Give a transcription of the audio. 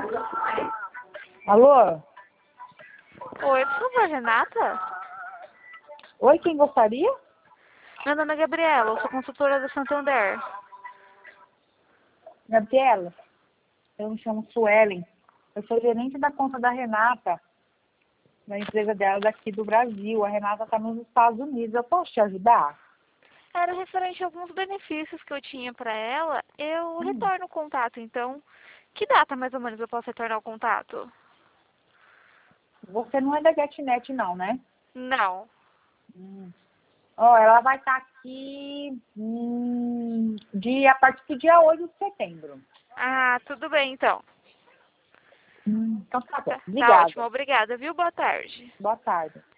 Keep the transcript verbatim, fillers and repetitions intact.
Alô? Oi, por favor, Renata? Oi, quem gostaria? Meu nome é Gabriela, eu sou consultora da Santander. Gabriela, eu me chamo Suelen. Eu sou gerente da conta da Renata, da empresa dela daqui do Brasil. A Renata está nos Estados Unidos. Eu posso te ajudar? Era referente a alguns benefícios que eu tinha para ela. Eu Hum. retorno o contato, então. Que data mais ou menos eu posso retornar o contato? Você não é da GetNet, não, né? Não. Hum. Ó, ela vai estar aqui hum, de, a partir do dia oito de setembro. Ah, tudo bem então. Hum, então tá bom. Tá, tá Obrigada. ótimo, obrigada, viu? Boa tarde. Boa tarde.